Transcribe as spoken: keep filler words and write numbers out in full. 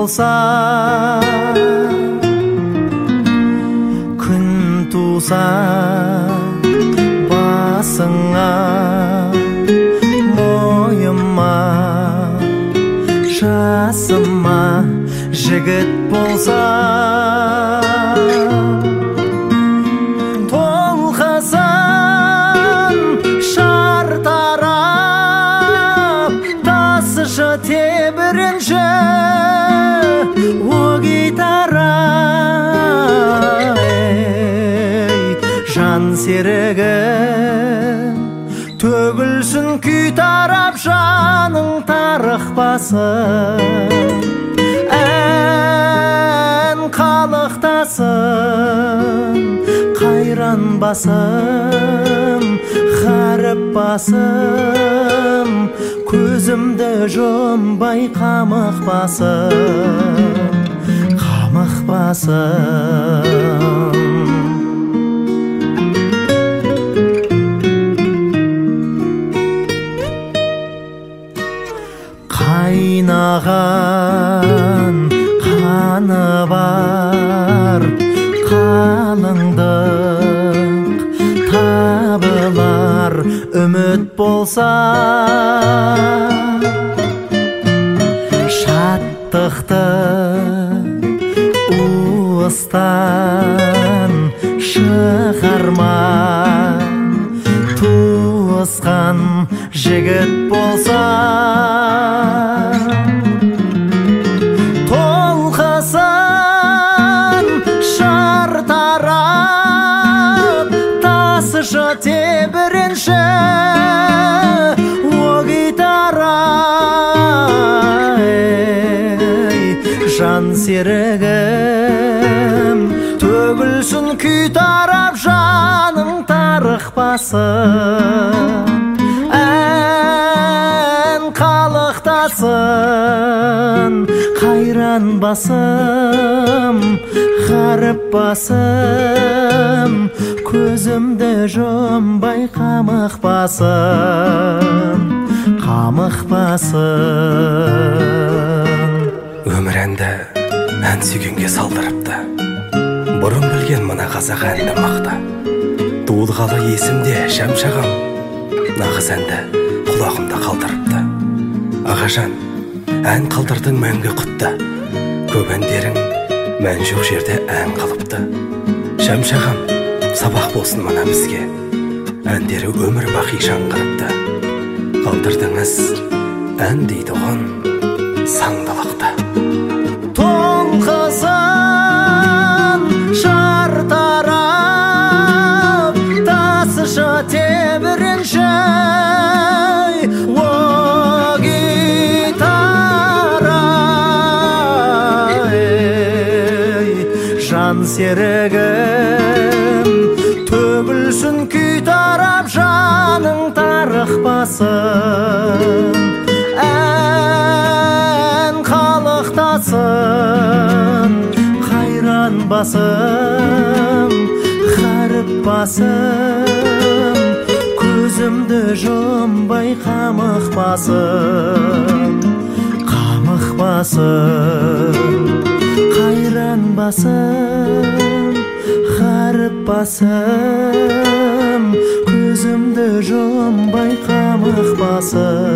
болса, күн туса басыңа, мойыма, жасыма жігіт болса, толқысын шартарап тасышы тебірінші о гитара, жан серігім төгілсін күй тарап, жаның тарықпасын, ән қалықтасын, қайран басым, ғаріп басым, көзімді жұмбай қамықпасым, қамықпасым. Қайнаған қаны бар қалыңдық, табылар үміт болса, шаттықты уыстан шығарма, туысқан жігіт болса, толқысын шартарап тасышы тебірінші о гитара, жан серігім төгілсін күй тарап, жаның тарықпасын, ән қалықтасын, қайран басым, ғаріп басым, көзімді жұмбай қамықпасым, қамықпасым. Өмір әнді ән сүйгенге салдырыпты, бұрын білген мына қазақ әнді мақта. Туылғалы есімде шәмшағам, нағыз әнді құлағымда қалдырыпты. Ағажан, ән қалдырдың мәңгі құтты, көп әндерің мән жоқ жерде ән қалыпты. Шәмшағам, сабақ болсын мына бізге, әндері өмір бақи жаңғырыпты. Қалдырдыңыз ән дейді оған саңдалақты. Толқысын шартарап тасышы тебірінші о гитара, жан серігім төгілсін күй тарап, жаның тарықпасын, ән қалықтасын, қайран басым, ғаріп басым, көзімді жұмбай қамықпасым, қамықпасым, қайран басым, ғаріп басым, көзімді жұмбай қамықпасым.